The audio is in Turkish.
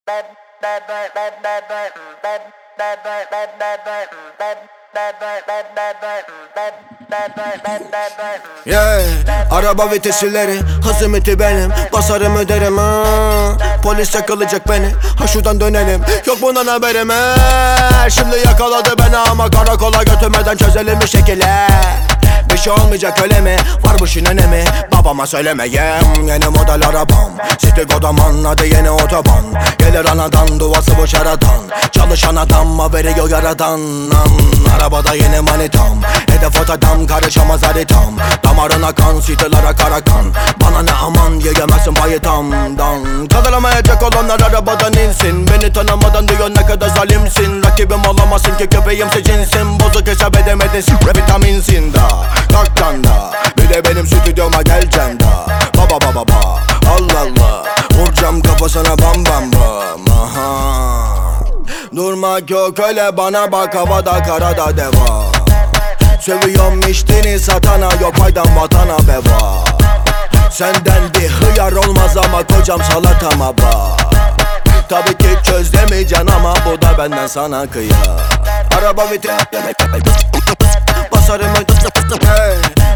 Yeah, araba vitesileri, hız limiti benim. Basarım öderim ha. Polis yakalayacak beni, ha şuradan dönelim. Yok bundan haberim he. Şimdi yakaladı beni ama karakola götürmeden çözelim bir şekilde. Bir şey olmayacak öyle mi? Var bu işin önemi. Babama söylemeyeyim. Yeni model arabam, City Godaman, adı yeni otoban. Gelir anadan, duası bu şaradan. Çalışan adam veriyor yaradan. Arabada yeni manitam, hedef otadan, karışamaz haritam. Damarına kan, sitelere kara kan. Bana ne aman, yiyemezsin payı tamdan. Kazanamayacak olanlar arabadan insin. Beni tanımadan diyor ne kadar zalimsin. Rakibim olamazsın ki köpeğimse cinsin. Bozuk hesap edemedin, vitaminsin da. Kalktan da, bir de benim stüdyoma geleceksin da. Baba Allah Allah, vuracağım kafasına bam bam bam. Aha. Durmak yok öyle, bana bak havada karada deva. Seviyorum içtiğini satana, yok faydan vatana beva. Senden bir hıyar olmaz ama kocam salatama bak. Tabii ki çözlemeyeceksin ama bu da benden sana kıyar. Araba vites basarım hey.